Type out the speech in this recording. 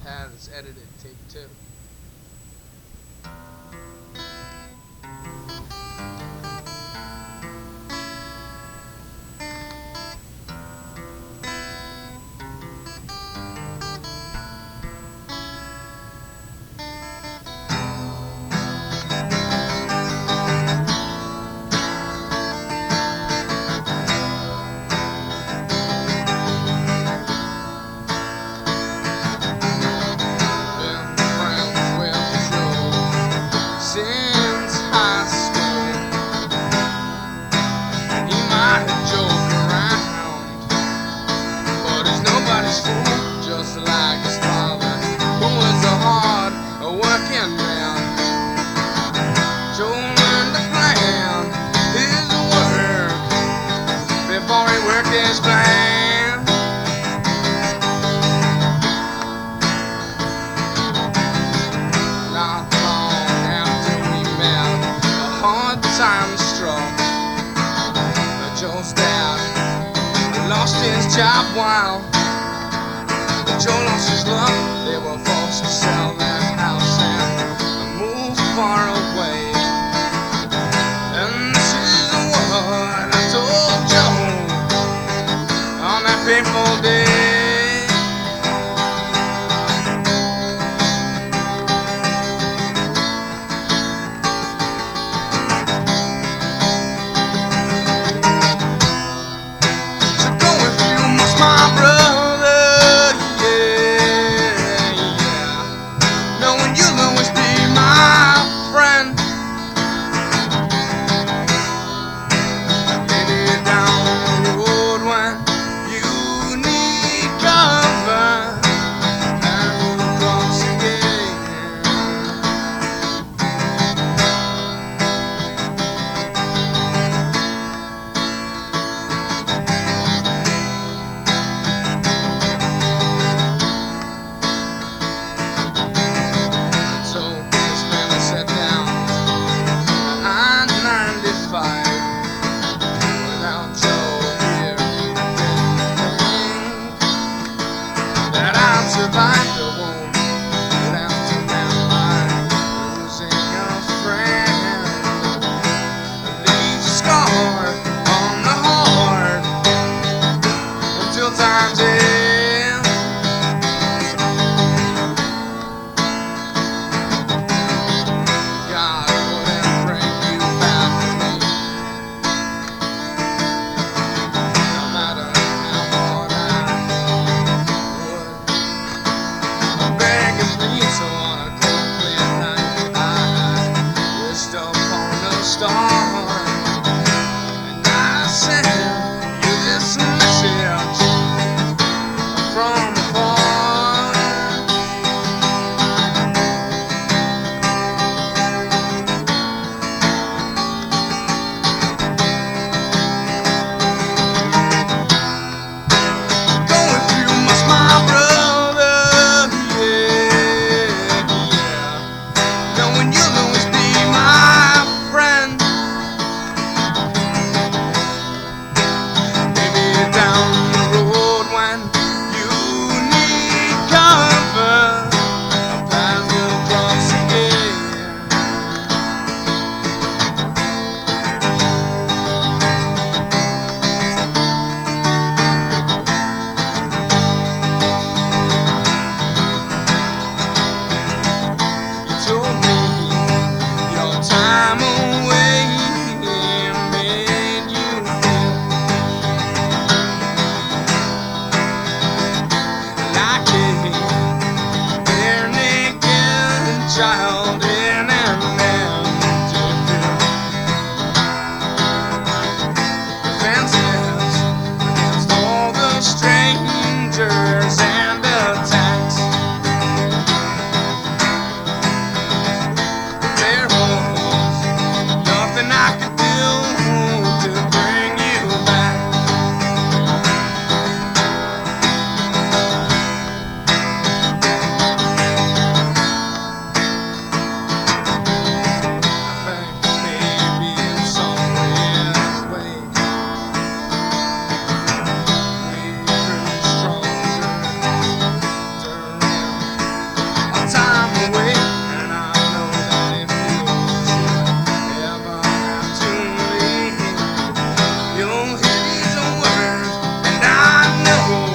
had is edited take 2. Just like his father, who was a hard working man. Joe learned to plan his work before he worked his plan. Not long after we met, a hard time struck. Joe's dad lost his job while Joe lost his luck. They were forced to sell their house and move far away. And this is what I told Joe on that fateful day. So go if you must, my brother. Without Joe here, didn't think that I'd survive the war. But after that night, losing a friend leaves a scar on the heart until time's end. God wouldn't bring you back to me. So on a cold clear night, I wished upon a star, and I sent you this message know